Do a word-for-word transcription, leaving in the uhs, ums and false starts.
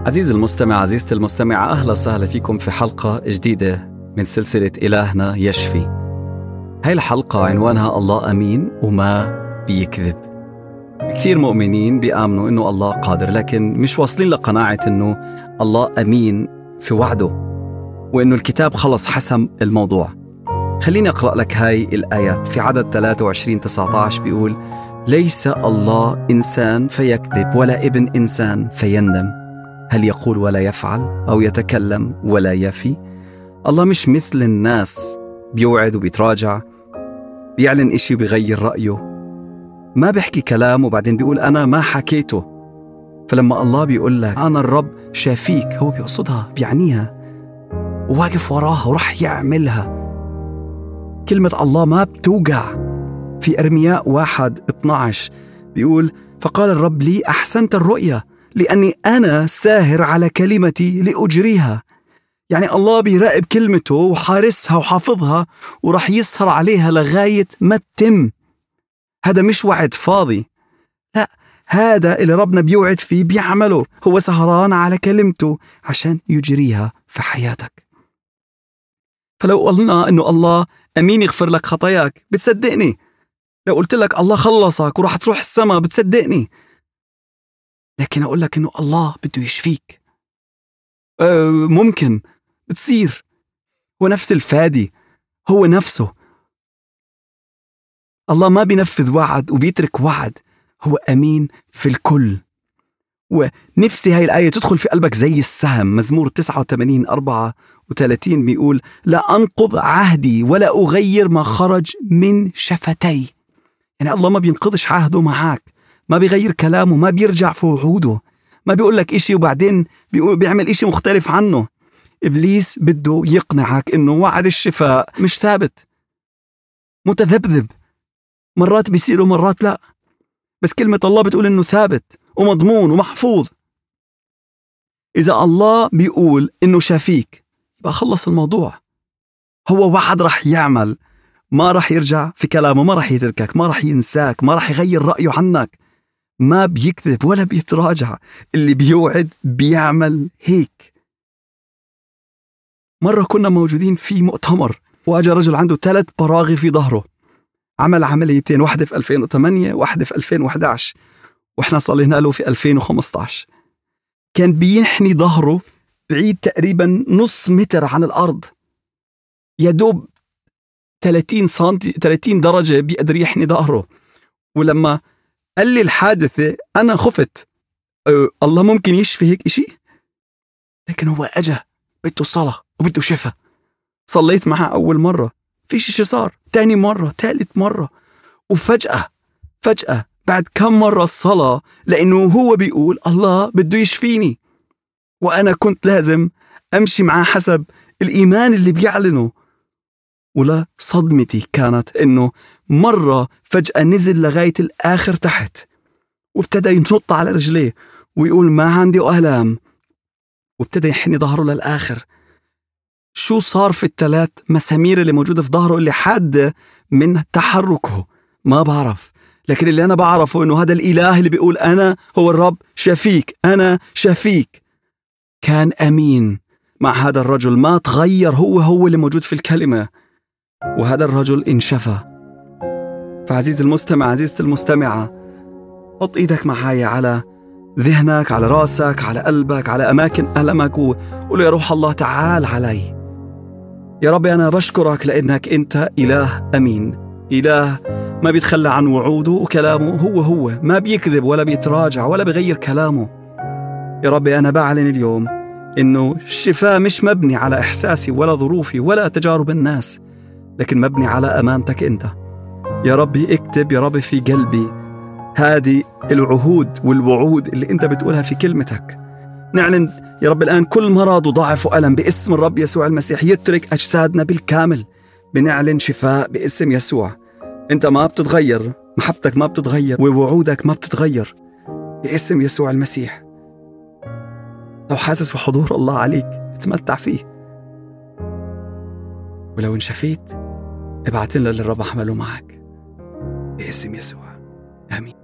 عزيزي المستمع، عزيزتي المستمعة، أهلا وسهلا فيكم في حلقة جديدة من سلسلة إلهنا يشفي. هاي الحلقة عنوانها الله أمين وما بيكذب. كثير مؤمنين بيآمنوا إنه الله قادر، لكن مش واصلين لقناعة إنه الله أمين في وعده وإنه الكتاب خلص حسم الموضوع. خليني أقرأ لك هاي الآيات في عدد ثلاثة وعشرين تسعة عشر. بيقول: ليس الله إنسان فيكذب، ولا ابن إنسان فيندم. هل يقول ولا يفعل، أو يتكلم ولا يفي؟ الله مش مثل الناس بيوعد وبيتراجع، بيعلن إشي وبيغير رأيه، ما بيحكي كلام وبعدين بيقول أنا ما حكيته. فلما الله بيقول لك أنا الرب شافيك، هو بيقصدها، بيعنيها، وواقف وراها ورح يعملها. كلمة الله ما بتوجع. في أرمياء واحد اثناشر بيقول: فقال الرب لي أحسنت الرؤيا، لأني أنا ساهر على كلمتي لأجريها. يعني الله بيراقب كلمته وحارسها وحافظها ورح يسهر عليها لغاية ما تتم. هذا مش وعد فاضي، لا، هذا اللي ربنا بيوعد فيه بيعمله. هو سهران على كلمته عشان يجريها في حياتك. فلو قلنا إنه الله أمين يغفر لك خطاياك، بتصدقني؟ لو قلت لك الله خلصك وراح تروح السماء، بتصدقني؟ لكن أقول لك إنه الله بده يشفيك، أه ممكن بتصير. هو نفس الفادي، هو نفسه. الله ما بينفذ وعد وبيترك وعد، هو أمين في الكل. ونفسي هاي الآية تدخل في قلبك زي السهم. مزمور تسعة وثمانين أربعة وثلاثين بيقول: لا أنقض عهدي ولا أغير ما خرج من شفتي. يعني الله ما بينقضش عهده معك، ما بيغير كلامه، ما بيرجع في وعوده، ما بيقول لك إشي وبعدين بيقول بيعمل إشي مختلف عنه. إبليس بده يقنعك إنه وعد الشفاء مش ثابت، متذبذب، مرات بيصير ومرات لا، بس كلمة الله بتقول إنه ثابت ومضمون ومحفوظ. إذا الله بيقول إنه شافيك، يبقى خلص الموضوع. هو وعد رح يعمل، ما رح يرجع في كلامه، ما رح يتركك، ما رح ينساك، ما رح يغير رأيه عنك، ما بيكذب ولا بيتراجع. اللي بيوعد بيعمل هيك. مرة كنا موجودين في مؤتمر، واجا رجل عنده ثلاث براغي في ظهره، عمل عمليتين، واحدة في ألفين وثمانية واحدة في ألفين وإحدى عشر، وإحنا صلينا له في ألفين وخمسة عشر. كان بينحني ظهره بعيد تقريبا نص متر عن الأرض، يدوب ثلاثين سنتي ثلاثين درجة بيقدر يحني ظهره. ولما قال لي الحادثة أنا خفت، أه الله ممكن يشفي هيك إشي؟ لكن هو أجا بده صلاة وبده شفاء. صليت معها أول مرة، فيش إشي صار. تاني مرة، ثالث مرة، وفجأة فجأة بعد كم مرة الصلاة، لأنه هو بيقول الله بده يشفيني، وأنا كنت لازم أمشي معاه حسب الإيمان اللي بيعلنه. ولا صدمتي كانت إنه مرة فجأة نزل لغاية الآخر تحت، وابتدى ينط على رجليه ويقول ما عندي ألام، وابتدى يحني ظهره للآخر. شو صار في الثلاث مسامير اللي موجودة في ظهره اللي حادة من تحركه؟ ما بعرف، لكن اللي أنا بعرفه إنه هذا الإله اللي بيقول أنا هو الرب شافيك، أنا شافيك، كان أمين مع هذا الرجل، ما تغير، هو هو اللي موجود في الكلمة، وهذا الرجل انشفى. فعزيز المستمع، عزيزتي المستمعة، حط إيدك معايا على ذهنك، على راسك، على قلبك، على أماكن ألمك، وقول يا روح الله تعال علي. يا رب أنا بشكرك لأنك أنت إله أمين، إله ما بيتخلى عن وعوده وكلامه، هو هو ما بيكذب ولا بيتراجع ولا بيغير كلامه. يا رب أنا بعلن اليوم إنه الشفاء مش مبني على إحساسي ولا ظروفي ولا تجارب الناس، لكن مبني على أمانتك أنت. يا ربي اكتب يا رب في قلبي هذه العهود والوعود اللي أنت بتقولها في كلمتك. نعلن يا رب الآن كل مرض وضعف وألم باسم الرب يسوع المسيح يترك أجسادنا بالكامل. بنعلن شفاء باسم يسوع. أنت ما بتتغير، محبتك ما بتتغير، ووعودك ما بتتغير باسم يسوع المسيح. لو حاسس في حضور الله عليك اتمتع فيه، ولو انشفيت ابعت لنا اللي الرب عمله معك باسم يسوع. آمين.